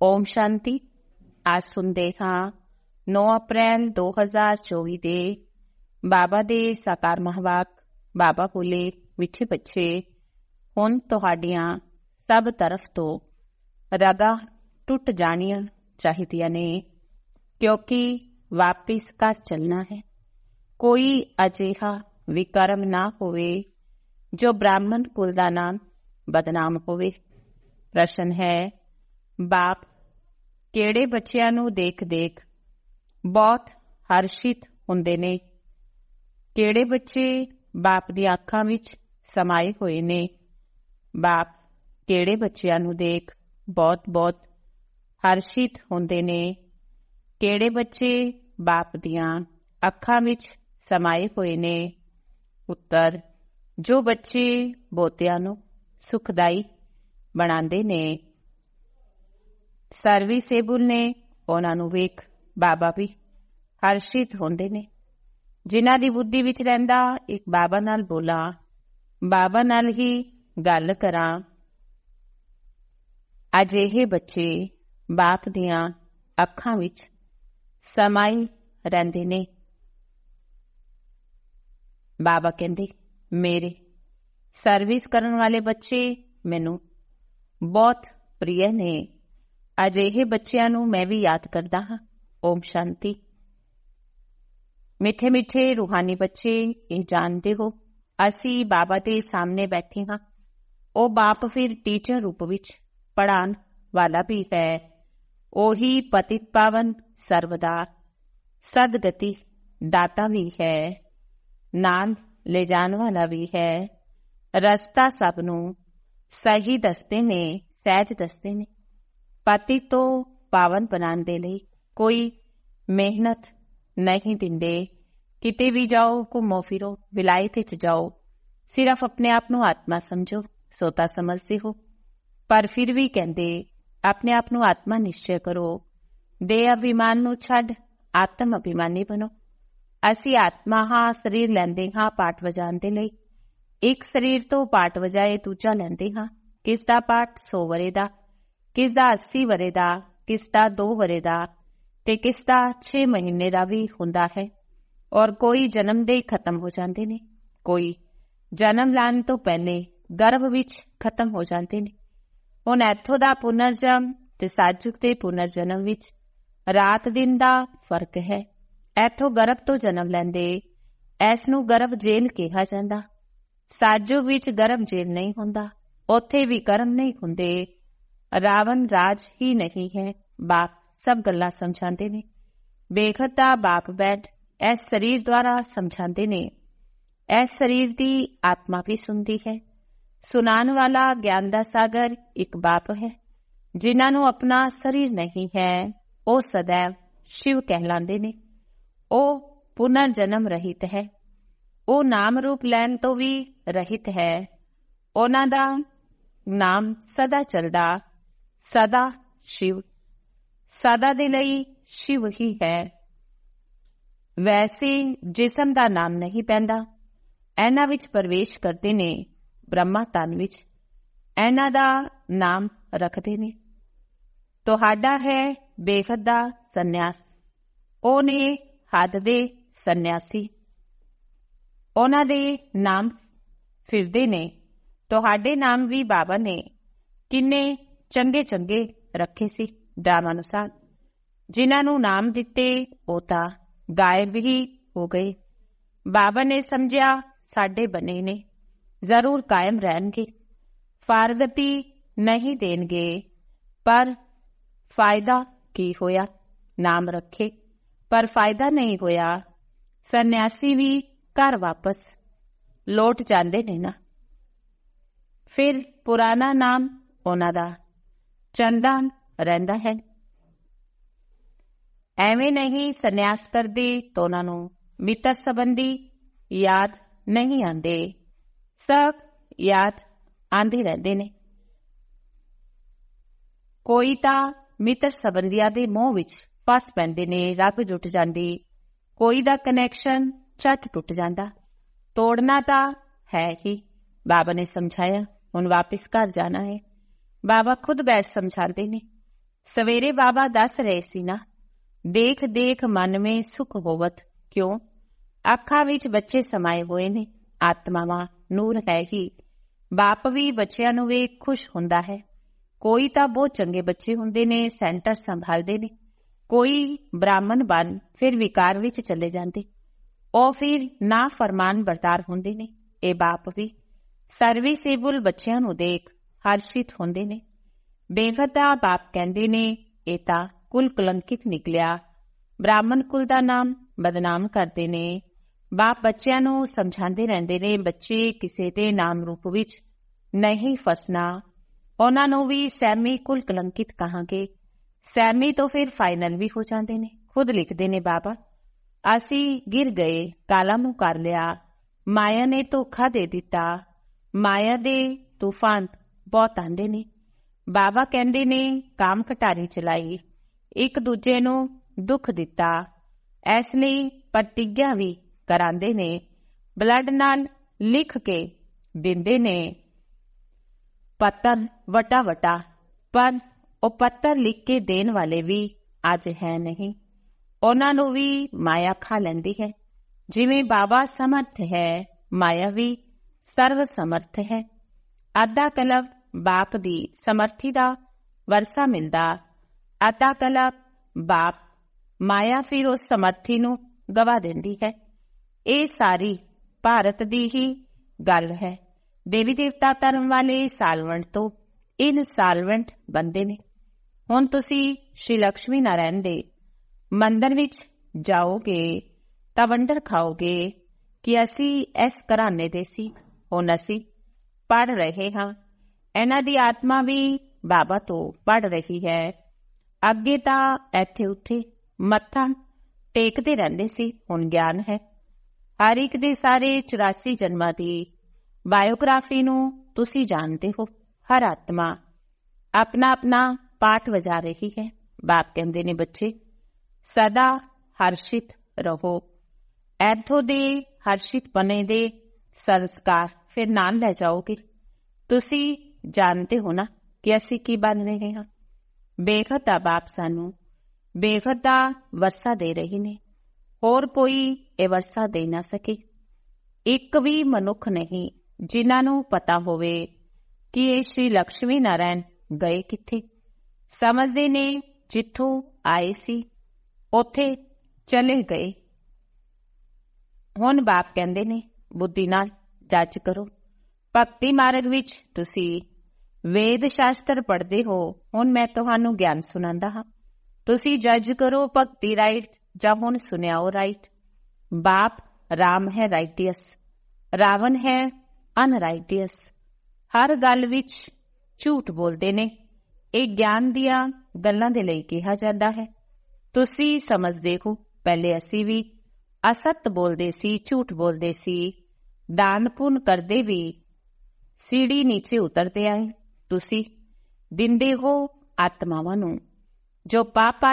ਓਮ ਸ਼ਾਂਤੀ। ਅੱਜ ਸੁਣਦੇ ਹਾਂ 9 ਅਪ੍ਰੈਲ 2024 ਦੇ ਬਾਬਾ ਦੇ ਸਾਕਾਰ ਮਹਾਵਾਕ। ਬਾਬਾ ਬੋਲੇ, ਮਿੱਠੇ ਬੱਚੇ, ਹੁਣ ਤੁਹਾਡੀਆਂ ਸਭ ਤਰਫ ਤੋਂ ਰਗਾਂ ਟੁੱਟ ਜਾਣੀਆਂ ਚਾਹੀਦੀਆਂ ਨੇ, ਕਿਉਂਕਿ ਵਾਪਿਸ ਘਰ ਚੱਲਣਾ ਹੈ। ਕੋਈ ਅਜਿਹਾ ਵਿਕਰਮ ਨਾ ਹੋਵੇ ਜੋ ਬ੍ਰਾਹਮਣ ਕੁਲ ਦਾ ਨਾਮ ਬਦਨਾਮ ਹੋਵੇ। ਪ੍ਰਸ਼ਨ ਹੈ, ਬਾਪ ਕਿਹੜੇ ਬੱਚਿਆਂ ਨੂੰ ਦੇਖ ਦੇਖ ਬਹੁਤ ਹਰਸ਼ਿਤ ਹੁੰਦੇ ਨੇ? ਕਿਹੜੇ ਬੱਚੇ ਬਾਪ ਦੀਆਂ ਅੱਖਾਂ ਵਿੱਚ ਸਮਾਏ ਹੋਏ ਨੇ? ਬਾਪ ਕਿਹੜੇ ਬੱਚਿਆਂ ਨੂੰ ਦੇਖ ਬਹੁਤ ਬਹੁਤ ਹਰਸ਼ਿਤ ਹੁੰਦੇ ਨੇ? ਕਿਹੜੇ ਬੱਚੇ ਬਾਪ ਦੀਆਂ ਅੱਖਾਂ ਵਿੱਚ ਸਮਾਏ ਹੋਏ ਨੇ? ਉੱਤਰ, ਜੋ ਬੱਚੇ ਬਹੁਤਿਆਂ ਨੂੰ ਸੁਖਦਾਈ ਬਣਾਉਂਦੇ ਨੇ, ਸਰਵਿਸੇਬਲ ਨੇ, ਉਹਨਾਂ ਨੂੰ ਵੇਖ ਬਾਬਾ ਵੀ ਹਰਸ਼ਿਤ ਹੁੰਦੇ ਨੇ। ਜਿਨ੍ਹਾਂ ਦੀ ਬੁੱਧੀ ਵਿੱਚ ਰਹਿੰਦਾ ਇੱਕ ਬਾਬਾ ਨਾਲ ਬੋਲਾਂ, ਬਾਬਾ ਨਾਲ ਹੀ ਗੱਲ ਕਰਾਂ, ਅਜਿਹੇ ਬੱਚੇ ਬਾਪ ਦੀਆਂ ਅੱਖਾਂ ਵਿੱਚ ਸਮਾਏ ਰਹਿੰਦੇ ਨੇ। ਬਾਬਾ ਕਹਿੰਦੇ, ਮੇਰੇ ਸਰਵਿਸ ਕਰਨ ਵਾਲੇ ਬੱਚੇ ਮੈਨੂੰ ਬਹੁਤ ਪ੍ਰਿਯ ਨੇ। ਅਜਿਹੇ ਬੱਚਿਆਂ ਨੂੰ ਮੈਂ ਵੀ ਯਾਦ ਕਰਦਾ ਹਾਂ। ਓਮ ਸ਼ਾਂਤੀ। ਮਿੱਠੇ ਮਿੱਠੇ ਰੂਹਾਨੀ ਬੱਚੇ, ਇਹ ਜਾਣਦੇ ਹੋ ਅਸੀਂ ਬਾਬਾ ਦੇ ਸਾਹਮਣੇ ਬੈਠੇ ਹਾਂ। ਉਹ ਬਾਪ ਫਿਰ ਟੀਚਰ ਰੂਪ ਵਿੱਚ ਪੜ੍ਹਾਉਣ ਵਾਲਾ ਵੀ ਹੈ। ਉਹੀ ਪਤਿਤ ਪਾਵਨ ਸਰਵਦਾ ਸਦਗਤੀ ਦਾਤਾ ਵੀ ਹੈ, ਨਾਲ ਲੈ ਜਾਣ ਵਾਲਾ ਵੀ ਹੈ। ਰਸਤਾ ਸਭ ਨੂੰ ਸਹੀ ਦੱਸਦੇ ਨੇ, ਸਹਿਜ ਦੱਸਦੇ ਨੇ। ਪਤੀ ਤੋਂ ਪਾਵਨ ਬਣਾਉਣ ਦੇ ਲਈ ਕੋਈ ਮਿਹਨਤ ਨਹੀਂ ਦਿੰਦੇ। ਕਿਤੇ ਵੀ ਜਾਓ, ਘੁੰਮੋ ਫਿਰੋ, ਵਿਲਾਇਤ ਵਿੱਚ ਜਾਓ, ਸਿਰਫ ਆਪਣੇ ਆਪ ਨੂੰ ਆਤਮਾ ਸਮਝੋ, ਸੋਤਾ ਸਮਝਦੇ ਹੋ। ਪਰ ਫਿਰ ਵੀ ਕਹਿੰਦੇ, ਆਪਣੇ ਆਪ ਨੂੰ ਆਤਮਾ ਨਿਸ਼ਚੈ ਕਰੋ। ਦੇਹ ਅਭਿਮਾਨ ਨੂੰ ਛੱਡ ਆਤਮ ਅਭਿਮਾਨੀ ਬਣੋ। ਅਸੀਂ ਆਤਮਾ ਹਾਂ, ਸਰੀਰ ਲੈਂਦੇ ਹਾਂ ਪਾਠ ਵਜਾਉਣ ਦੇ ਲਈ। ਇੱਕ ਸਰੀਰ ਤੋਂ ਪਾਠ ਵਜਾਏ ਦੂਜਾ ਲੈਂਦੇ ਹਾਂ। ਕਿਸ ਦਾ ਪਾਠ 100 ਵਰੇ ਦਾ, ਕਿਸ ਦਾ 80 ਵਰੇ ਦਾ, ਕਿਸ ਦਾ 2 ਵਰੇ ਦਾ, ਤੇ ਕਿਸ ਦਾ 6 ਮਹੀਨੇ ਦਾ ਵੀ ਹੁੰਦਾ ਹੈ। ਔਰ ਕੋਈ ਜਨਮ ਦੇ ਖਤਮ ਹੋ ਜਾਂਦੇ ਨੇ, ਕੋਈ ਜਨਮ ਲੈਣ ਤੋਂ ਪਹਿਲੇ ਗਰਭ ਵਿੱਚ ਖਤਮ ਹੋ ਜਾਂਦੇ ਨੇ। ਹੁਣ ਇੱਥੋਂ ਦਾ ਪੁਨਰ ਜਨਮ ਤੇ ਸਾਜੁਕ ਦੇ ਪੁਨਰ ਜਨਮ ਵਿੱਚ ਰਾਤ ਦਿਨ ਦਾ ਫਰਕ ਹੈ। ਇੱਥੋਂ ਗਰਭ ਤੋਂ ਜਨਮ ਲੈਂਦੇ, ਇਸ ਨੂੰ ਗਰਭ ਜੇਲ ਕਿਹਾ ਜਾਂਦਾ। ਸਾਜੁਗ ਵਿੱਚ ਗਰਭ ਜੇਲ ਨਹੀਂ ਹੁੰਦਾ, ਉੱਥੇ ਵੀ ਕਰਮ ਨਹੀਂ ਹੁੰਦੇ। ਰਾਵਣ ਰਾਜ ਹੀ ਨਹੀਂ ਹੈ। ਬਾਪ ਸਭ ਗੱਲਾਂ ਸਮਝਾਉਂਦੇ ਨੇ। ਬੇਖਤ ਦਾ ਬਾਪ ਬੈਠ ਇਸ ਸਰੀਰ ਦੁਆਰਾ ਸਮਝਾਉਂਦੇ ਨੇ। ਇਸ ਸਰੀਰ ਦੀ ਆਤਮਾ ਵੀ ਸੁਣਦੀ ਹੈ। ਸੁਣਾਉਣ ਵਾਲਾ ਗਿਆਨ ਦਾ ਸਾਗਰ ਇੱਕ ਬਾਪ ਹੈ। ਜਿਨ੍ਹਾਂ ਨੂੰ ਆਪਣਾ ਸਰੀਰ ਨਹੀਂ ਹੈ, ਉਹ ਸदैव ਸ਼ਿਵ ਕਹਿਲਾਉਂਦੇ ਨੇ। ਉਹ ਪੁਨਰ ਜਨਮ ਰਹਿਤ ਹੈ। ਉਹ ਨਾਮ ਰੂਪ ਲੈਣ ਤੋਂ ਵੀ ਰਹਿਤ ਹੈ। ਉਹਨਾਂ ਦਾ ਨਾਮ ਸਦਾ ਚੱਲਦਾ, ਸਦਾ ਸ਼ਿਵ, ਸਦਾ ਦੇ ਲਈ ਸ਼ਿਵ ਹੀ ਹੈ। ਵੈਸੇ ਜਿਸਮ ਦਾ ਨਾਮ ਨਹੀਂ ਪੈਂਦਾ। ਇਹਨਾਂ ਵਿੱਚ ਪ੍ਰਵੇਸ਼ ਕਰਦੇ ਨੇ ਬ੍ਰਹਮਾ ਤਨ ਵਿੱਚ, ਇਹਨਾਂ ਦਾ ਨਾਮ ਰੱਖਦੇ ਨੇ। ਤੁਹਾਡਾ ਹੈ ਬੇਖਤ ਦਾ ਸੰਨਿਆਸ। ਉਹ ਨੇ ਹੱਦ ਦੇ ਸੰਨਿਆਸੀ, ਉਹਨਾਂ ਦੇ ਨਾਮ ਫਿਰਦੇ ਨੇ। ਤੁਹਾਡੇ ਨਾਮ ਵੀ ਬਾਬਾ ਨੇ ਕਿੰਨੇ ਚੰਗੇ ਚੰਗੇ ਰੱਖੇ ਸੀ ਡਾਮ ਅਨੁਸਾਰ। ਜਿਨ੍ਹਾਂ ਨੂੰ ਨਾਮ ਦਿੱਤੇ ਉਹ ਤਾਂ ਗਾਇਬ ਹੀ ਹੋ ਗਏ। ਬਾਬਾ ਨੇ ਸਮਝਿਆ ਸਾਡੇ ਬਣੇ ਨੇ, ਜ਼ਰੂਰ ਕਾਇਮ ਰਹਿਣਗੇ, ਫਾਰਗਤੀ ਨਹੀਂ ਦੇਣਗੇ। ਪਰ ਫਾਇਦਾ ਕੀ ਹੋਇਆ? ਨਾਮ ਰੱਖੇ ਪਰ ਫਾਇਦਾ ਨਹੀਂ ਹੋਇਆ। ਸੰਨਿਆਸੀ ਵੀ ਘਰ ਵਾਪਸ ਲੌਟ ਜਾਂਦੇ ਨੇ ਨਾ। ਫਿਰ ਪੁਰਾਣਾ ਨਾਮ ਉਹਨਾਂ ਦਾ ਚੰਦਾ ਰਹਿੰਦਾ ਹੈ। ਐਵੇਂ ਨਹੀਂ ਸੰਨਿਆਸ ਕਰਦੇ ਤਾਂ ਉਹਨਾਂ ਨੂੰ ਮਿੱਤਰ ਸੰਬੰਧੀ ਯਾਦ ਨਹੀਂ ਆਉਂਦੇ। ਸਭ ਯਾਦ ਆਉਂਦੇ ਰਹਿੰਦੇ ਨੇ। ਕੋਈ ਤਾਂ ਮਿੱਤਰ ਸੰਬੰਧੀਆਂ ਦੇ ਮੋਹ ਵਿੱਚ ਫਸ ਪੈਂਦੇ ਨੇ, ਰੱਗ ਜੁੱਟ ਜਾਂਦੀ। ਕੋਈ ਦਾ ਕਨੈਕਸ਼ਨ ਝੱਟ ਟੁੱਟ ਜਾਂਦਾ। ਤੋੜਨਾ ਤਾਂ ਹੈ ਹੀ। ਬਾਬਾ ਨੇ ਸਮਝਾਇਆ, ਹੁਣ ਵਾਪਿਸ ਘਰ ਜਾਣਾ ਹੈ। ਬਾਬਾ ਖੁਦ ਬੈਠ ਸਮਝਾਉਂਦੇ ਨੇ। ਸਵੇਰੇ ਬਾਬਾ ਦੱਸ ਰਹੇ ਸੀ ਨਾ, ਦੇਖ ਦੇਖ ਮਨ ਮੇਂ ਸੁਖ ਹੋਵਤ। ਕਿਉਂ? ਅੱਖਾਂ ਵਿੱਚ ਬੱਚੇ ਸਮਾਏ ਹੋਏ ਨੇ, ਆਤਮਾਵਾਂ ਨੂਰ ਹੈ ਹੀ। ਬਾਪ ਵੀ ਬੱਚਿਆਂ ਨੂੰ ਵੇਖ ਖੁਸ਼ ਹੁੰਦਾ ਹੈ। ਕੋਈ ਤਾਂ ਬਹੁਤ ਚੰਗੇ ਬੱਚੇ ਹੁੰਦੇ ਨੇ, ਸੈਂਟਰ ਸੰਭਾਲਦੇ ਨੇ। ਕੋਈ ਬ੍ਰਾਹਮਣ ਬਣ ਫਿਰ ਵਿਕਾਰ ਵਿੱਚ ਚਲੇ ਜਾਂਦੇ, ਉਹ ਫਿਰ ਨਾ ਫਰਮਾਨ ਬਰਦਾਰ ਹੁੰਦੇ ਨੇ। ਇਹ ਬਾਪ ਵੀ ਸਰਵਿਸੇਬਲ ਬੱਚਿਆਂ ਨੂੰ ਦੇਖ ਹਰਸ਼ਿਤ ਹੁੰਦੇ ਨੇ। ਬੇਗਤ ਦਾ ਬਾਪ ਕਹਿੰਦੇ ਨੇ, ਇਹ ਤਾਂ ਕੁਲ ਕਲੰਕਿਤ ਨਿਕਲਿਆ। ਬ੍ਰਾਹਮਣ ਕੁਲ ਦਾ ਨਾਮ ਬਦਨਾਮ ਕਰਦੇ ਨੇ। ਬਾਪ ਬੱਚਿਆਂ ਨੂੰ ਸਮਝਾਉਂਦੇ ਰਹਿੰਦੇ ਨੇ, ਬੱਚੇ ਕਿਸੇ ਦੇ ਨਾਮ ਰੂਪ ਵਿੱਚ ਨਹੀਂ ਫਸਣਾ। ਉਹਨਾਂ ਨੂੰ ਵੀ ਸੈਮੀ ਕੁਲ ਕਲੰਕਿਤ ਕਹਾਂਗੇ। ਸੈਮੀ ਤੋਂ ਫਿਰ ਫਾਈਨਲ ਵੀ ਹੋ ਜਾਂਦੇ ਨੇ। ਖੁਦ ਲਿਖਦੇ ਨੇ ਬਾਬਾ, ਅਸੀਂ ਗਿਰ ਗਏ, ਕਾਲਾ ਮੂੰਹ ਕਰ ਲਿਆ, ਮਾਇਆ ਨੇ ਧੋਖਾ ਦੇ ਦਿੱਤਾ। ਮਾਇਆ ਦੇ ਤੂਫਾਨ ਬਹੁਤ ਆਉਂਦੇ ਨੇ। ਬਾਬਾ ਕਹਿੰਦੇ ਨੇ, ਕਾਮ ਕਟਾਰੀ ਚਲਾਈ, ਇੱਕ ਦੂਜੇ ਨੂੰ ਦੁੱਖ ਦਿੱਤਾ। ਇਸ ਲਈ ਪ੍ਰਤਿੱਗਿਆ ਵੀ ਕਰਾਉਂਦੇ ਨੇ, ਬਲੱਡ ਨਾਲ ਲਿਖ ਕੇ ਦਿੰਦੇ ਨੇ ਪੱਤਰ ਵਟਾ ਵਟਾ। ਪਰ ਉਹ ਪੱਤਰ ਲਿਖ ਕੇ ਦੇਣ ਵਾਲੇ ਵੀ ਅੱਜ ਹੈ ਨਹੀਂ। ਉਹਨਾਂ ਨੂੰ ਵੀ ਮਾਇਆ ਖਾ ਲੈਂਦੀ ਹੈ। ਜਿਵੇਂ ਬਾਬਾ ਸਮਰਥ ਹੈ, ਮਾਇਆ ਵੀ ਸਰਵ ਸਮਰਥ ਹੈ। ਅੱਧਾ ਕਲਪ ਬਾਪ ਦੀ ਸਮਰਥੀ ਦਾ ਵਰਸਾ ਮਿਲਦਾ, ਅੱਧਾ ਕਲਪ ਬਾਪ ਮਾਇਆ ਫਿਰ ਉਸ ਸਮਰਥੀ ਨੂੰ ਗਵਾ ਦਿੰਦੀ ਹੈ। ਇਹ ਸਾਰੀ ਭਾਰਤ ਦੀ ਹੀ ਗੱਲ ਹੈ। ਦੇਵੀ ਦੇਵਤਾ ਧਰਮ ਵਾਲੇ ਸਾਲਵੰਟ ਤੋਂ ਇਨਸਾਲਵੈਂਟ ਬਣਦੇ ਨੇ। ਹੁਣ ਤੁਸੀਂ ਸ਼੍ਰੀ ਲਕਸ਼ਮੀ ਨਾਰਾਇਣ ਦੇ ਮੰਦਰ ਵਿੱਚ ਜਾਓਗੇ ਤਾਂ ਵੰਡਰ ਖਾਓਗੇ ਕਿ ਅਸੀਂ ਇਸ ਘਰਾਣੇ ਦੇ ਸੀ, ਹੁਣ ਅਸੀਂ ਪੜ੍ਹ ਰਹੇ ਹਾਂ। ਇਹਨਾਂ ਦੀ ਆਤਮਾ ਵੀ ਬਾਬਾ ਤੋਂ ਪੜ੍ਹ ਰਹੀ ਹੈ। ਅੱਗੇ ਤਾਂ ਇੱਥੇ ਉੱਥੇ ਮੱਥਾ ਟੇਕਦੇ ਰਹਿੰਦੇ ਸੀ, ਹੁਣ ਗਿਆਨ ਹੈ। ਹਰ ਇੱਕ ਦੇ ਸਾਰੇ 84 ਜਨਮਾਂ ਦੀ ਬਾਇਓਗ੍ਰਾਫੀ ਨੂੰ ਤੁਸੀਂ ਜਾਣਦੇ ਹੋ। ਹਰ ਆਤਮਾ ਆਪਣਾ ਆਪਣਾ ਪਾਠ ਵਜਾ ਰਹੀ ਹੈ। ਬਾਪ ਕਹਿੰਦੇ ਨੇ, ਬੱਚੇ ਸਦਾ ਹਰਸ਼ਿਤ ਰਹੋ। ਇੱਥੋਂ ਦੇ ਹਰਸ਼ਿਤ ਬਣੇ ਦੇ ਸੰਸਕਾਰ ਫਿਰ ਨਾਲ ਲੈ ਜਾਓਗੇ। ਤੁਸੀਂ ਜਾਣਦੇ ਹੋ ਨਾ ਕਿ ਅਸੀਂ ਕੀ ਬਣ ਰਹੇ ਹਾਂ। ਬੇਖਤ ਦਾ ਬਾਪ ਸਾਨੂੰ ਬੇਖਤ ਦਾ ਵਰਸਾ ਦੇ ਰਹੇ ਨੇ, ਹੋਰ ਕੋਈ ਇਹ ਵਰਸਾ ਦੇ ਨਾ ਸਕੇ। ਇੱਕ ਵੀ ਮਨੁੱਖ ਨਹੀਂ ਜਿਨ੍ਹਾਂ ਨੂੰ ਪਤਾ ਹੋਵੇ ਕਿ ਇਹ ਸ਼੍ਰੀ ਲਕਸ਼ਮੀ ਨਾਰਾਇਣ ਗਏ ਕਿੱਥੇ। ਸਮਝਦੇ ਨੇ ਜਿੱਥੋਂ ਆਏ ਸੀ ਉੱਥੇ ਚਲੇ ਗਏ। ਹੁਣ ਬਾਪ ਕਹਿੰਦੇ ਨੇ, ਬੁੱਧੀ ਨਾਲ ਜੱਜ ਕਰੋ। ਭਗਤੀ ਮਾਰਗ ਵਿੱਚ ਤੁਸੀਂ ਵੇਦ ਸ਼ਾਸਤਰ ਪੜ੍ਹਦੇ ਹੋ, ਹੁਣ ਮੈਂ ਤੁਹਾਨੂੰ ਗਿਆਨ ਸੁਣਾਉਂਦਾ ਹਾਂ। ਤੁਸੀਂ ਜੱਜ ਕਰੋ, ਭਗਤੀ ਰਾਈਟ ਜਾਂ ਹੁਣ ਸੁਣਿਆਓ ਰਾਈਟ। ਬਾਪ ਰਾਮ ਹੈ ਰਾਈਟੀਅਸ, ਰਾਵਣ ਹੈ ਅਨਰਾਈਟੀਅਸ। ਹਰ ਗੱਲ ਵਿੱਚ ਝੂਠ ਬੋਲਦੇ ਨੇ। ਇਹ ਗਿਆਨ ਦੀਆਂ ਗੱਲਾਂ ਦੇ ਲਈ ਕਿਹਾ ਜਾਂਦਾ ਹੈ। ਤੁਸੀਂ ਸਮਝਦੇ ਹੋ, ਪਹਿਲੇ ਅਸੀਂ ਵੀ ਅਸਤ ਬੋਲਦੇ ਸੀ, ਝੂਠ ਬੋਲਦੇ ਸੀ, ਦਾਨ ਪੁੰਨ ਕਰਦੇ ਵੀ ਸੀੜੀ ਨੀਚੇ ਉਤਰਦੇ ਆਏ। ਤੁਸੀਂ ਦਿੰਦੇ ਹੋ ਆਤਮਾਵਾਂ ਨੂੰ। ਜੋ ਪਾਪ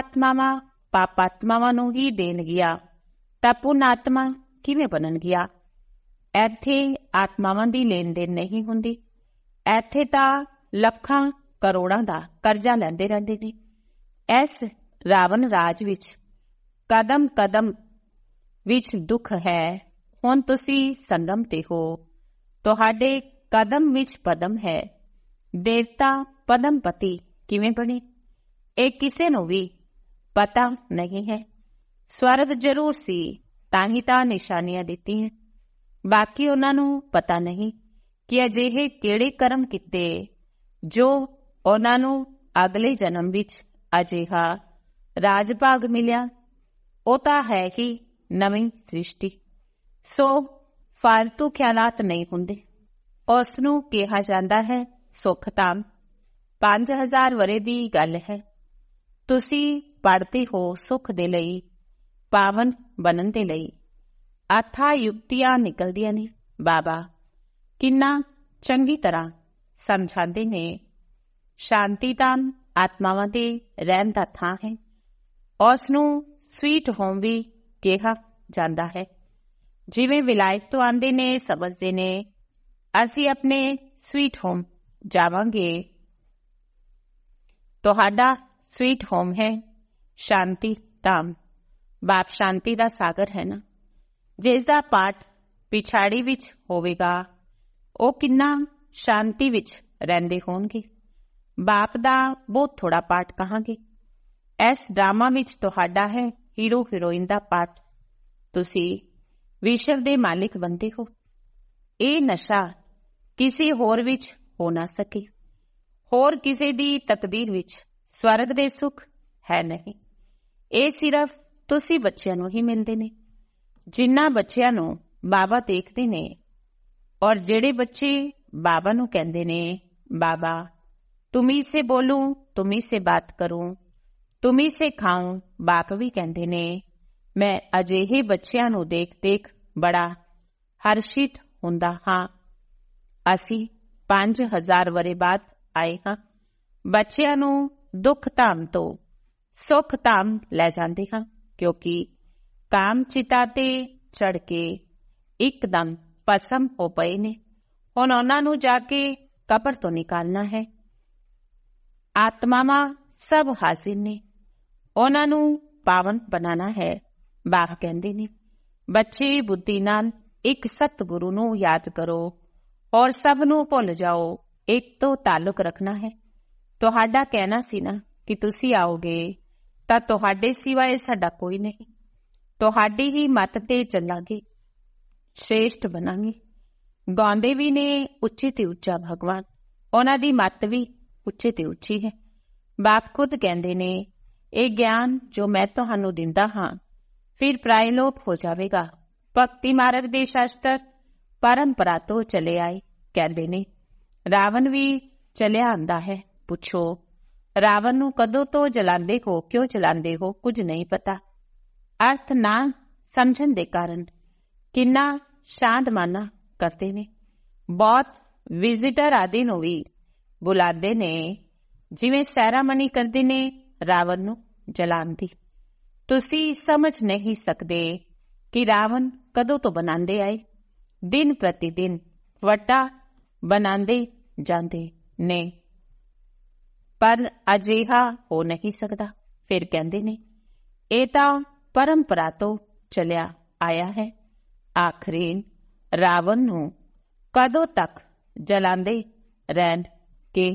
ਆਤਮਾਵਾਂ ਨੂੰ ਹੀ ਦੇਣ ਗਿਆ ਤਾਂ ਪੁੰਨ ਆਤਮਾ ਕਿਵੇਂ ਬਣਨ ਗਿਆ। ਇੱਥੇ ਆਤਮਾਵਾਂ ਦੀ ਲੈਣ ਦੇਣ ਨਹੀਂ ਹੁੰਦੀ। ਇੱਥੇ ਤਾਂ ਲੱਖਾਂ ਕਰੋੜਾਂ ਦਾ ਕਰਜ਼ਾ ਲੈਂਦੇ ਰਹਿੰਦੇ ਨੇ। ਇਸ ਰਾਵਣ ਰਾਜ ਵਿੱਚ ਕਦਮ ਕਦਮ ਵਿੱਚ ਦੁੱਖ ਹੈ। ਹੁਣ ਤੁਸੀਂ ਸੰਗਮ ਤੇ ਹੋ, ਤੁਹਾਡੇ ਕਦਮ ਵਿੱਚ ਪਦਮ ਹੈ। ਦੇਵਤਾ ਪਦਮਪਤੀ ਕਿਵੇਂ ਬਣੇ, ਇਹ ਕਿਸੇ ਨੂੰ ਵੀ ਪਤਾ ਨਹੀਂ ਹੈ। ਸਵਰਗ ਜ਼ਰੂਰ ਸੀ, ਤਾਂ ਹੀ ਤਾਂ ਨਿਸ਼ਾਨੀਆਂ ਦਿੱਤੀਆਂ। ਬਾਕੀ ਉਹਨਾਂ ਨੂੰ ਪਤਾ ਨਹੀਂ ਕਿ ਅਜਿਹੇ ਕਿਹੜੇ ਕਰਮ ਕੀਤੇ ਜੋ ਉਹਨਾਂ ਨੂੰ ਅਗਲੇ ਜਨਮ ਵਿੱਚ ਅਜਿਹਾ ਰਾਜ ਭਾਗ ਮਿਲਿਆ। ਉਹ ਤਾਂ ਹੈ ਹੀ ਨਵੀਂ ਸ੍ਰਿਸ਼ਟੀ। ਸੋ ਫਾਲਤੂ ਖਿਆਲਾਤ ਨਹੀਂ ਹੁੰਦੇ। ਉਸ ਨੂੰ ਕਿਹਾ ਜਾਂਦਾ ਹੈ ਸੁਖਧਾਮ। 5000 ਵਰ੍ਹੇ ਦੀ ਗੱਲ ਹੈ। ਤੁਸੀਂ ਪੜ੍ਹਦੇ ਹੋ ਸੁਖ ਦੇ ਲਈ, ਪਾਵਨ ਬਣਨ ਦੇ ਲਈ। ਅਥਾਹ ਯੁਕਤੀਆਂ ਨਿਕਲਦੀਆਂ ਨੇ। ਬਾਬਾ ਕਿੰਨਾ ਚੰਗੀ ਤਰ੍ਹਾਂ ਸਮਝਾਉਂਦੇ ਨੇ। ਸ਼ਾਂਤੀ ਧਾਮ ਆਤਮਾਵਾਂ ਦੇ ਰਹਿਣ ਦਾ ਥਾਂ ਹੈ। ਉਸ ਨੂੰ ਸਵੀਟ ਹੋਮ ਵੀ ਕਿਹਾ ਜਾਂਦਾ ਹੈ। ਜਿਵੇਂ ਵਿਲਾਇਤ ਤੋਂ ਆਉਂਦੇ ਨੇ, ਸਮਝਦੇ ਨੇ ਅਸੀਂ ਆਪਣੇ ਸਵੀਟ ਹੋਮ ਜਾਵਾਂਗੇ। ਤੁਹਾਡਾ स्वीट होम है, शांति धाम। बाप शांति ਦਾ ਸਾਗਰ ਹੈ ਨਾ, ਜਿਸ ਦਾ ਪਾਠ ਪਿਛਾੜੀ ਵਿੱਚ ਹੋਵੇਗਾ ਉਹ ਕਿੰਨਾ ਸ਼ਾਂਤੀ ਵਿੱਚ ਰਹਿੰਦੇ ਹੋਣਗੇ। ਬਾਪ ਦਾ ਬਹੁਤ ਥੋੜਾ ਪਾਠ ਕਹਾਂਗੇ। ਇਸ ਡਰਾਮਾ ਵਿੱਚ ਤੁਹਾਡਾ ਹੈ ਹੀਰੋ ਹੀਰੋਇਨ ਦਾ ਪਾਠ। ਤੁਸੀਂ ਵਿਸ਼ਵ ਦੇ ਮਾਲਿਕ ਬਣਦੇ ਹੋ। ਇਹ ਨਸ਼ਾ ਕਿਸੇ ਹੋਰ ਵਿੱਚ ਹੋ ਨਾ ਸਕੇ। ਹੋਰ ਕਿਸੇ ਦੀ ਤਕਦੀਰ ਵਿੱਚ ਸਵਰਗ ਦੇ ਸੁੱਖ ਹੈ ਨਹੀਂ। ਇਹ ਸਿਰਫ ਤੁਸੀਂ ਬੱਚਿਆਂ ਨੂੰ ਹੀ ਮਿਲਦੇ ਨੇ। ਜਿਨ੍ਹਾਂ ਬੱਚਿਆਂ ਨੂੰ ਬਾਬਾ ਦੇਖਦੇ ਨੇ ਔਰ ਜਿਹੜੇ ਬੱਚੇ ਬਾਬਾ ਨੂੰ ਕਹਿੰਦੇ ਨੇ ਬਾਬਾ ਤੁਮੀ ਸੇ ਬੋਲੂੰ, ਤੁਮੀ ਸੇ ਬਾਤ ਕਰੂੰ, ਤੁਮੀ ਸੇ ਖਾਊਂ, ਬਾਪ ਵੀ ਕਹਿੰਦੇ ਨੇ ਮੈਂ ਅਜਿਹੇ ਬੱਚਿਆਂ ਨੂੰ ਦੇਖ ਦੇਖ ਬੜਾ ਹਰਸ਼ਿਤ ਹੁੰਦਾ ਹਾਂ। ਅਸੀਂ 5000 ਵਰ੍ਹੇ ਬਾਅਦ ਆਏ ਹਾਂ। ਬੱਚਿਆਂ ਨੂੰ ਦੁੱਖ ਧਾਮ ਤੋਂ ਸੁੱਖ ਧਾਮ ਲੈ ਜਾਂਦੇ ਹਾਂ, ਕਿਉਂਕਿ ਕਾਮ ਚਿਤਾ ਤੇ ਚੜ ਕੇ ਇੱਕਦਮ ਭਸਮ ਹੋ ਪਏ ਨੇ। ਹੁਣ ਉਹਨਾਂ ਨੂੰ ਜਾ ਕੇ ਕਬਰ ਤੋਂ ਨਿਕਾਲਣਾ ਹੈ। ਆਤਮਾਵਾਂ ਸਭ ਹਾਜ਼ਰ ਨੇ, ਉਹਨਾਂ ਨੂੰ ਪਾਵਨ ਬਣਾਉਣਾ ਹੈ। ਬਾਪ ਕਹਿੰਦੇ ਨੇ ਬੱਚੇ ਬੁੱਧੀ ਨਾਲ ਇੱਕ ਸਤਿਗੁਰੂ ਨੂੰ ਯਾਦ ਕਰੋ ਔਰ ਸਭ ਨੂੰ ਭੁੱਲ ਜਾਓ। ਇੱਕ ਤੋਂ ਤਾਲੁਕ ਰੱਖਣਾ ਹੈ। ਤੁਹਾਡਾ ਕਹਿਣਾ ਸੀ ਨਾ ਕਿ ਤੁਸੀਂ ਆਓਗੇ ਤਾਂ ਤੁਹਾਡੇ ਸਿਵਾਏ ਸਾਡਾ ਕੋਈ ਨਹੀਂ। ਤੁਹਾਡੀ ਹੀ ਮੱਤ ਤੇ ਚੱਲਾਂਗੇ, ਸ਼੍ਰੇਸ਼ਟ ਬਣਾਂਗੇ। ਗਾਉਂਦੇ ਵੀ ਨੇ ਉੱਚੇ ਤੇ ਉੱਚਾ ਭਗਵਾਨ, ਉਹਨਾਂ ਦੀ ਮੱਤ ਵੀ ਉੱਚੇ ਤੇ ਉੱਚੀ ਹੈ। ਬਾਪ ਖੁਦ ਕਹਿੰਦੇ ਨੇ ਇਹ ਗਿਆਨ ਜੋ ਮੈਂ ਤੁਹਾਨੂੰ ਦਿੰਦਾ ਹਾਂ ਫਿਰ ਪ੍ਰਾਇਲੋਪ ਹੋ ਜਾਵੇਗਾ। ਭਗਤੀ ਮਾਰਗ ਦੇ ਸ਼ਾਸਤਰ ਪਰੰਪਰਾ ਤੋਂ ਚਲੇ ਆਏ। ਕਹਿੰਦੇ ਨੇ ਰਾਵਣ ਵੀ ਚਲਿਆ ਆਂਦਾ ਹੈ। ਪੁੱਛੋ ਰਾਵਣ ਨੂੰ ਕਦੋਂ ਤੋਂ ਜਲਾਉਂਦੇ ਹੋ, ਕਿਉਂ ਜਲਾਉਂਦੇ ਹੋ? ਕੁਝ ਨਹੀਂ ਪਤਾ। ਅਰਥ ਨਾ ਸਮਝਣ ਦੇ ਕਾਰਨ ਕਿੰਨਾ ਸ਼ਾਂਤਮਾਨਾ ਕਰਦੇ ਨੇ। ਬਹੁਤ ਵਿਜ਼ਿਟਰ ਆਦਿ ਨੂੰ ਵੀ ਬੁਲਾਉਂਦੇ ਨੇ, ਜਿਵੇਂ ਸੈਰਾਮਨੀ ਕਰਦੇ ਨੇ ਰਾਵਣ ਨੂੰ ਜਲਾਉਣ ਦੀ। ਤੁਸੀਂ ਸਮਝ ਨਹੀਂ ਸਕਦੇ ਕਿ ਰਾਵਣ ਕਦੋਂ ਤੋਂ ਬਣਾਉਂਦੇ ਆਏ। ਦਿਨ ਪ੍ਰਤੀ ਦਿਨ ਵੱਡਾ ਬਣਾਉਂਦੇ ਜਾਂਦੇ ਨੇ, ਪਰ ਅਜਿਹਾ ਹੋ ਨਹੀਂ ਸਕਦਾ। ਫਿਰ ਕਹਿੰਦੇ ਨੇ ਇਹ ਤਾਂ ਪਰੰਪਰਾ ਤੋਂ ਚਲਿਆ ਆਇਆ ਹੈ। ਆਖਰੀਨ ਰਾਵਣ ਨੂੰ ਕਦੋਂ ਤੱਕ ਜਲਾਉਂਦੇ ਰਹਿਣਗੇ?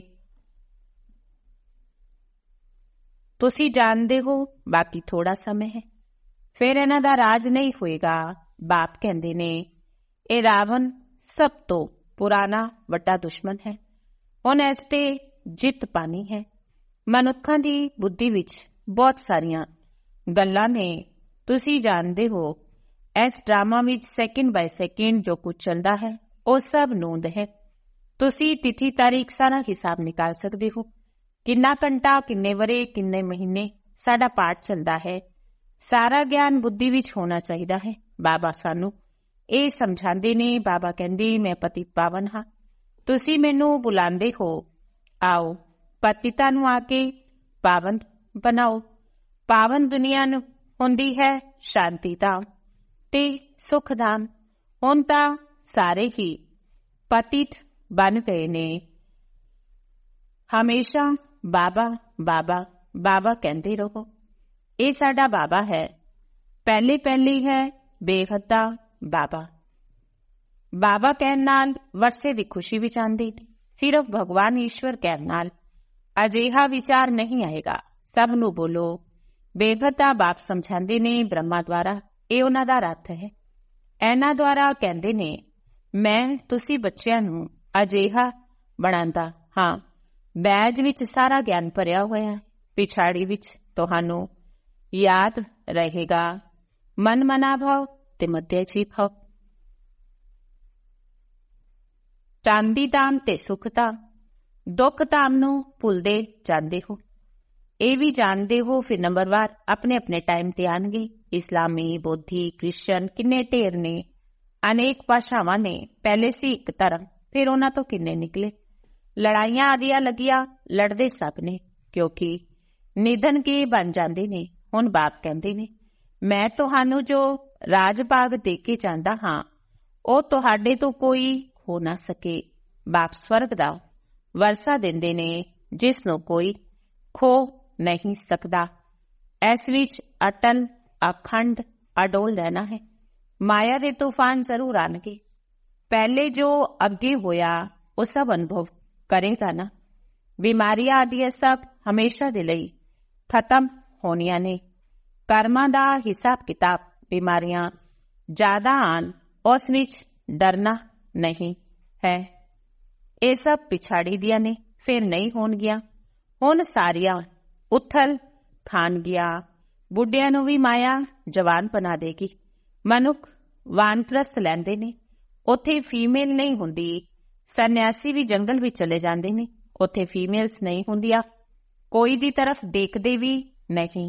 ਤੁਸੀਂ ਜਾਣਦੇ ਹੋ ਬਾਕੀ ਥੋੜਾ ਸਮੇਂ ਹੈ, ਫਿਰ ਇਹਨਾਂ ਦਾ ਰਾਜ ਨਹੀਂ ਹੋਏਗਾ। ਬਾਪ ਕਹਿੰਦੇ ਨੇ ਇਹ ਰਾਵਣ ਸਭ ਤੋਂ ਪੁਰਾਣਾ ਵੱਡਾ ਦੁਸ਼ਮਣ ਹੈ। ਹੁਣ ਇਸ ਤੇ ਜਿੱਤ ਪਾਣੀ ਹੈ। ਮਨੁੱਖਾਂ ਦੀ ਬੁੱਧੀ ਵਿੱਚ ਬਹੁਤ ਸਾਰੀਆਂ ਗੱਲਾਂ ਨੇ। ਤੁਸੀਂ ਜਾਣਦੇ ਹੋ ਇਸ ਡਰਾਮਾ ਵਿੱਚ ਸੈਕਿੰਡ ਬਾਏ ਸੈਕਿੰਡ ਜੋ ਕੁਝ ਚੱਲਦਾ ਹੈ ਉਹ ਸਭ ਨੂੰਦ ਹੈ। ਤੁਸੀਂ ਤਿਥੀ ਤਾਰੀਖ ਸਾਰਾ ਹਿਸਾਬ ਨਿਕਾਲ ਸਕਦੇ ਹੋ। ਕਿੰਨਾ ਘੰਟਾ, ਕਿੰਨੇ ਵਰੇ, ਕਿੰਨੇ ਮਹੀਨੇ ਸਾਡਾ ਪਾਠ ਚੱਲਦਾ ਹੈ। ਸਾਰਾ ਗਿਆਨ ਬੁੱਧੀ ਵਿੱਚ ਹੋਣਾ ਚਾਹੀਦਾ ਹੈ। ਬਾਬਾ ਸਾਨੂੰ ਇਹ ਸਮਝਾਉਂਦੇ ਨੇ। ਬਾਬਾ ਕਹਿੰਦੇ ਮੈਂ ਪਤਿਤ ਪਾਵਨ ਹਾਂ। ਤੁਸੀਂ ਮੈਨੂੰ ਬੁਲਾਉਂਦੇ ਹੋ, ਆਓ ਪਤਿਤਾਂ ਨੂੰ ਆ ਕੇ ਪਾਵਨ ਬਣਾਓ। ਪਾਵਨ ਦੁਨੀਆ ਨੂੰ ਹੁੰਦੀ ਹੈ ਸ਼ਾਂਤੀ ਧਾਮ ਤੇ ਸੁਖ ਧਾਮ। ਹੁਣ ਤਾਂ ਸਾਰੇ ਹੀ ਪਤਿਤ ਬਣ ਗਏ ਨੇ। ਹਮੇਸ਼ਾ ਬਾਬਾ ਬਾਬਾ ਬਾਬਾ ਕਹਿੰਦੇ ਰਹੋ। ਇਹ ਸਾਡਾ ਬਾਬਾ ਹੈ। ਪਹਿਲੇ ਪਹਿਲੇ ਹੈ ਬੇਹੱਦ ਦਾ ਬਾਬਾ। ਬਾਬਾ ਕਹਿਣ ਨਾਲ ਵਰਸੇ ਦੀ ਖੁਸ਼ੀ ਵਿੱਚ ਆਉਂਦੀ। ਸਿਰਫ ਭਗਵਾਨ ਈਸ਼ਵਰ ਕਹਿਣ ਨਾਲ ਅਜਿਹਾ ਵਿਚਾਰ ਨਹੀਂ ਆਏਗਾ। ਸਭ ਨੂੰ ਬੋਲੋ ਬੇਹੱਦ ਦਾ ਬਾਪ ਸਮਝਾਉਂਦੇ ਨੇ ਬ੍ਰਹਮਾ ਦੁਆਰਾ। ਇਹ ਉਹਨਾਂ ਦਾ ਰੱਥ ਹੈ। ਇਹਨਾਂ ਦੁਆਰਾ ਕਹਿੰਦੇ ਨੇ ਮੈਂ ਤੁਸੀਂ ਬੱਚਿਆਂ ਨੂੰ ਅਜਿਹਾ ਬਣਾਉਂਦਾ ਹਾਂ। ਬੈਜ ਵਿੱਚ ਸਾਰਾ ਗਿਆਨ ਭਰਿਆ ਹੋਇਆ ਹੈ। ਪਿਛਾੜੀ ਵਿੱਚ ਤੁਹਾਨੂੰ ਯਾਦ ਰਹੇਗਾ ਮਨ ਮਨਾ ਭਾਵ ਤੇ ਮਧਿਆ ਜੀ ਭਾਵ। ਚਾਂਦੀ ਧਾਮ ਤੇ ਸੁਖ ਧਾਮ, ਦੁੱਖ ਧਾਮ ਨੂੰ ਭੁੱਲਦੇ ਜਾਂਦੇ ਹੋ। ਇਹ ਵੀ ਜਾਣਦੇ ਹੋ ਫਿਰ ਨੰਬਰਵਾਰ ਆਪਣੇ ਆਪਣੇ ਟਾਈਮ ਤੇ ਆਉਣਗੇ। ਇਸਲਾਮੀ, ਬੋਧੀ, ਕ੍ਰਿਸਚਨ ਕਿੰਨੇ ਢੇਰ ਨੇ। ਅਨੇਕ ਭਾਸ਼ਾਵਾਂ ਨੇ। ਪਹਿਲੇ ਸੀ ਇੱਕ ਧਰਮ, ਫਿਰ ਉਹਨਾਂ ਤੋਂ ਕਿੰਨੇ ਨਿਕਲੇ। ਲੜਾਈਆਂ ਆਦੀਆਂ ਲੱਗੀਆਂ, ਲੜਦੇ ਸਭ ਨੇ, ਕਿਉਂਕਿ ਨਿਧਨ ਕੇ ਬਣ ਜਾਂਦੇ ਨੇ। ਹੁਣ ਬਾਪ ਕਹਿੰਦੇ ਨੇ ਮੈਂ ਤੁਹਾਨੂੰ ਜੋ ਰਾਜ ਭਾਗ ਦੇ ਕੇ ਜਾਂਦਾ ਹਾਂ ਉਹ ਤੁਹਾਡੇ ਤੋਂ ਕੋਈ ਹੋ ਨਾ ਸਕੇ। ਬਾਪ ਸਵਰਗ ਦਾ ਵਰਸਾ ਦਿੰਦੇ ਨੇ ਜਿਸ ਨੂੰ ਕੋਈ ਖੋ नहीं सकता। इस विच अटल अखंड अडोल रहना है। माया दे तूफान जरूर आणगे, पहले जो अगे होया वो सब अनुभव करेगा ना। बीमारियां आदि सब हमेशा दे लई खत्म होनियां ने। कर्मां दा हिसाब किताब बीमारियां ज्यादा आन उस विच डरना नहीं है। ये सब पिछाड़ी दिया ने, फिर नहीं होणगियां। हुण सारियां उथल खाणगियां। बुढ़िया नूं भी माया जवान बना देगी। मनुख वानप्रस्थ लैंदे ने, उत्थे फीमेल नहीं हुंदी। सन्यासी भी जंगल विच चले जांदे ने, उत्थे फीमेल्स नहीं हुंदियां। कोई दी तरफ देखदे भी नहीं।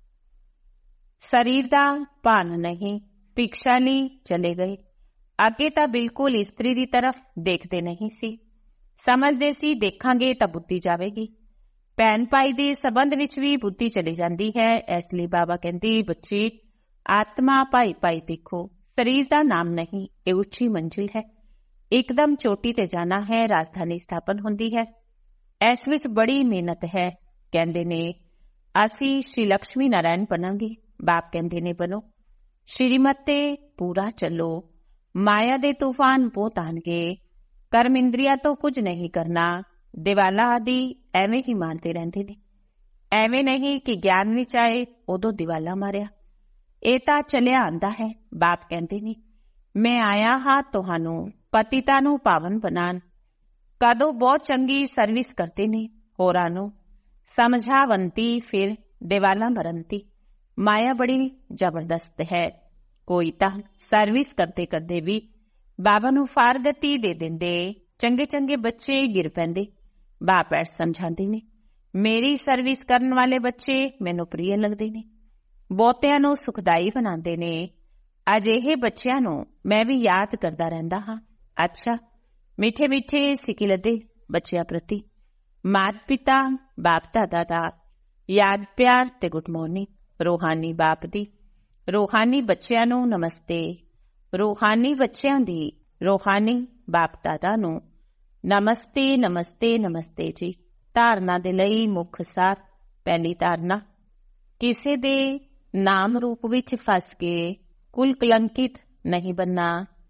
शरीर दा भान नहीं। भिक्षा लई चले गए। अगे तां बिल्कुल इस्त्री दी तरफ देखदे नहीं सी। समझदे सी देखांगे तां बुद्धि जावेगी। भैन भाई दे संबंध विच भी बुद्धि चली जांदी है। इसलिए बाबा कहंदी बच्ची आत्मा भाई भाई देखो। शरीर दा नाम नहीं, ये उच्ची मंजिल है। एकदम चोटी ते जाना है, राजधानी स्थापन हुंदी है। इस विच बड़ी मेहनत है। कहंदे ने असी श्री लक्ष्मी नारायण बनांगे। बाप कहंदे ने बनो। श्रीमत ते पूरा चलो। माया दे तूफान बहुत आणगे। कर्म इंद्रिया तो कुछ नहीं करना। दिवाला आदि एवें ही मारते रहंदे ने। एवें नहीं कि ज्ञान विच आए उदों दिवाला मारिया। ਇਹ ਤਾਂ चलिया आंदा है। बाप कहते ने मैं आया हाँ तुहानू पतिता नू पावन बनान। कदों बहुत चंगी सर्विस करते ने होरां नू समझावंती, फिर दिवाला मरंती। माया बड़ी जबरदस्त है। कोई तां सर्विस करते करते भी बाबा नू फारगती दे दिंदे। चंगे चंगे बच्चे गिर पैंदे। बाप ऐस समझांदे ने मेरी सर्विस करन वाले बच्चे मैनू प्रिय लगदे ने। बहुतिਆਂ ਨੂੰ ਸੁਖਦਾਈ ਬਣਾਉਂਦੇ ਨੇ। ਅਜਿਹੇ ਬੱਚਿਆਂ ਨੂੰ मैं भी याद करदा रहिंदा हां। अच्छा मिठे मिठे सिकिलदे बच्चियां प्रति मात पिता बाप दादा दा याद प्यार ते गुड मॉर्निंग। रूहानी बाप दी रूहानी बच्चियां ਨੂੰ नमस्ते। रूहानी बच्चियां दी रूहानी बाप दादा ਨੂੰ नमस्ते नमस्ते नमस्ते जी। धारणा दे लई मुख सार। पहली धारणा किसे दे नाम रूप विच फस के कुल कलंकित नहीं बनना।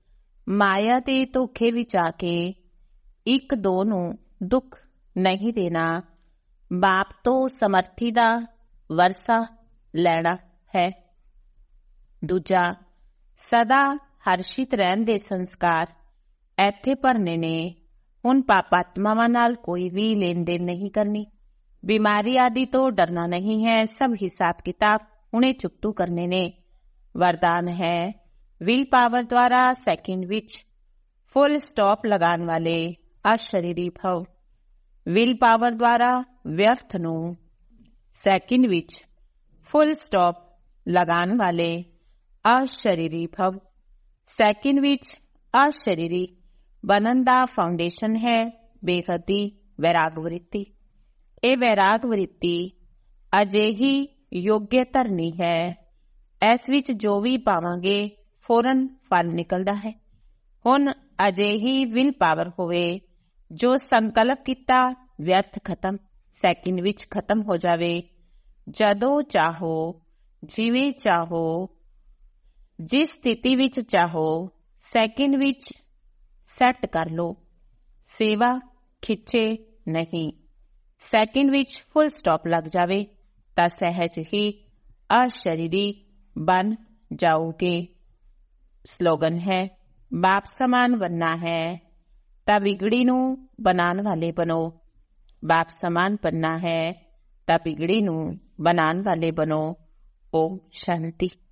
माया दे धोखे विच आके एक दो नूं दुख नहीं देना। बाप तो समर्थी दा वरसा लैना है। दूजा सदा हर्षित रहन दे संस्कार ऐथे भरने ने। हुण पापात्मावां नाल कोई भी लेन देन नहीं करनी। बीमारी आदि तो डरना नहीं है। सब हिसाब किताब उन्हें चुकतू करने ने। वरदान है विल पावर द्वारा सेकंड विच फुल स्टॉप लगाने वाले अशरीरी भव। विल पावर द्वारा व्यर्थ नू सेकंड विच फुल स्टॉप लगाने वाले अशरीरी भव। सेकंड विच अशरीरी बनन दा फाउंडेशन है बेहदी वैराग वृत्ति। ਇਹ ਵੈਰਾਗ ਵਰਿੱਤੀ ਅਜਿਹੀ ਯੋग्य ਧਰਨੀ ਹੈ। ਇਸ ਵਿੱਚ ਜੋ ਵੀ ਪਾਵਾਂਗੇ ਫੌਰਨ ਫਲ ਨਿਕਲਦਾ ਹੈ। ਹੁਣ ਅਜਿਹੀ ਵਿਲ ਪਾਵਰ ਹੋਵੇ ਜੋ ਸੰਕਲਪ ਕੀਤਾ ਵਿਅਰਥ ਖਤਮ ਸੈਕਿੰਡ ਵਿੱਚ ਖਤਮ ਹੋ ਜਾਵੇ। ਜਦੋਂ ਚਾਹੋ ਜਿਵੇਂ ਚਾਹੋ ਜਿਸ ਸਥਿਤੀ ਵਿੱਚ ਚਾਹੋ ਸੈਕਿੰਡ ਵਿੱਚ ਸੈੱਟ ਕਰ ਲੋ। ਸੇਵਾ ਖਿੱਚੇ ਨਹੀਂ। सैकेंड विच फुल स्टॉप लग जावे तां सहज ही अशरीरी बन जाओगे। स्लोगन है बाप समान बनना है तां बिगड़ी नूं बनान वाले बनो। बाप समान बनना है तां बिगड़ी नूं बनान वाले बनो। ओम शांति।